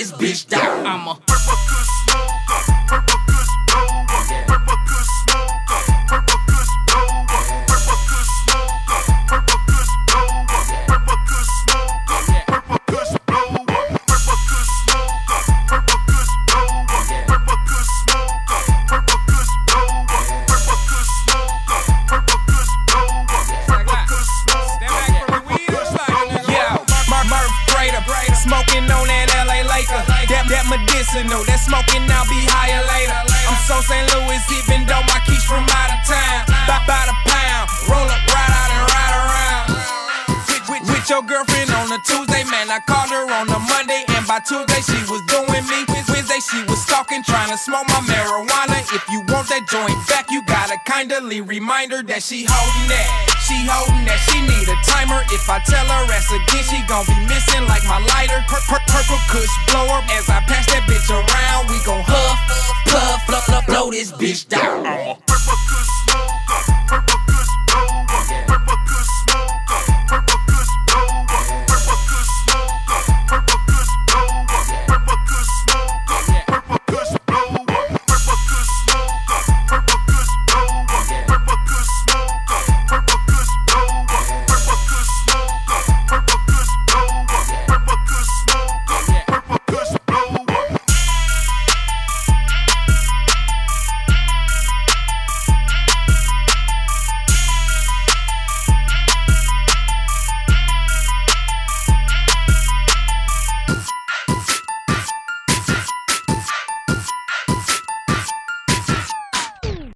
this bitch down. I'm a purple good smoker, purple good roller, purple good smoker, purple good roller, purple good smoker, purple good roller, purple good smoker, purple good roller, purple good smoker, purple good roller, purple good smoker, purple good roller, purple good smoker, purple good roller, purple good smoker. Yeah, Murph Grader, smoking on that LA Laker. That medicinal, that smoking now be higher later. I'm so St. Louis, even though my keys from out of town. By the pound, roll up, ride out and ride around. With your girlfriend on a Tuesday, man, I called her on a Monday, and by Tuesday she was doing me. Wednesday she was stalking, trying to smoke my marijuana. If you want that joint back, you got a kindly reminder that she holding that. She holding that, she need a timer. If I tell her ass again, she gon' be missing like my lighter. Purple kush blower, as I pass that bitch around, we gon' huff, puff, blow this bitch down. Purple kush